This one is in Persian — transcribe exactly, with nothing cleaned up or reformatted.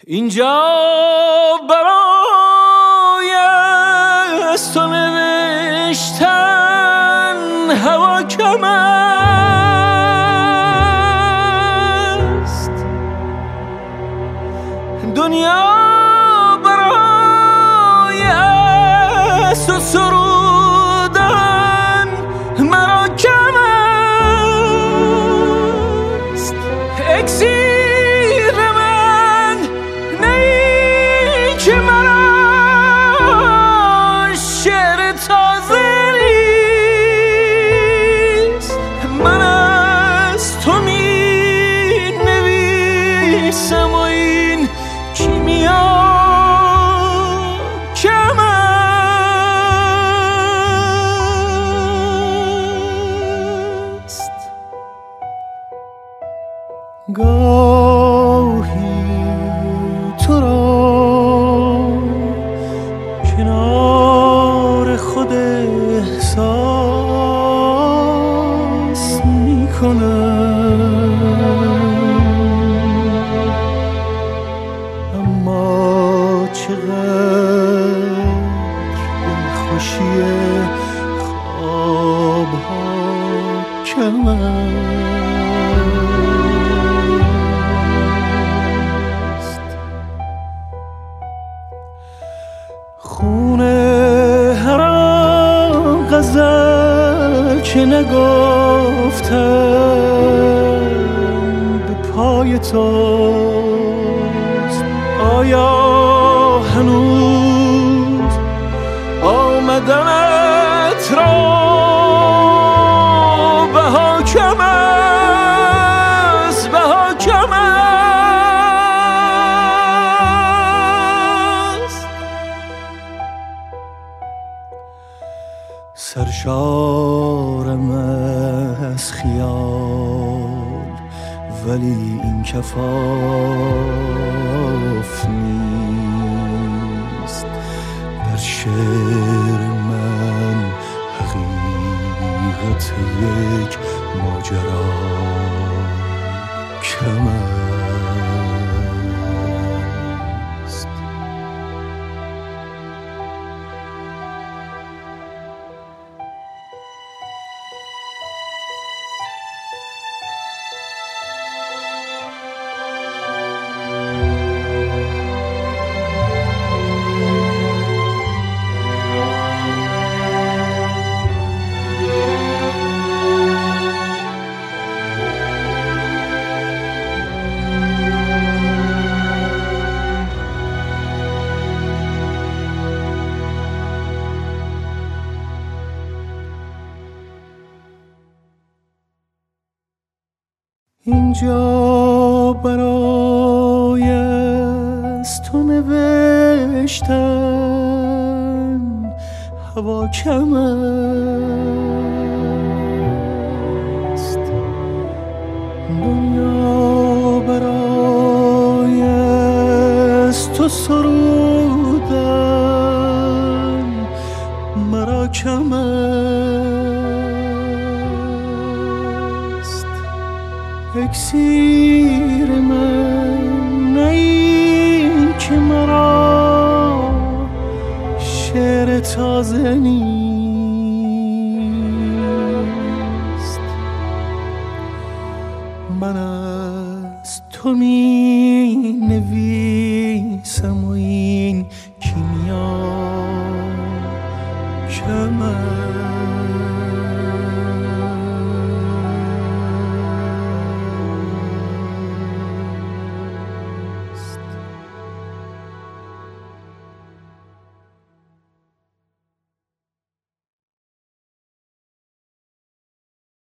اینجا برای از تو نوشتن هوا کم است، دنیا برای از تو سرودن مرا کم است. اکسیر من نی که مرا شعر تازه نیست، من از تو می نویسم و این کیمیا کم است. گاهی تو را کنار خود احساس می کنم، اما چقدر دلخوشی خوابها کم است. خونه هر آن غزل که نگفتم به پای توست، آیا هنوز آمدنت را بها کم است، بها کم است. سرشارم از خیال ولی این کفاف نیست، در شعر من حقیقت یک ماجرا کم است. اینجا برای از تو نوشتن هوا کم است، دنیا برای از تو سرودن مرا کم است. اکسیر من نی که مرا شعر تازه نیست، من از تو می نویسم و این کیمیا کم است.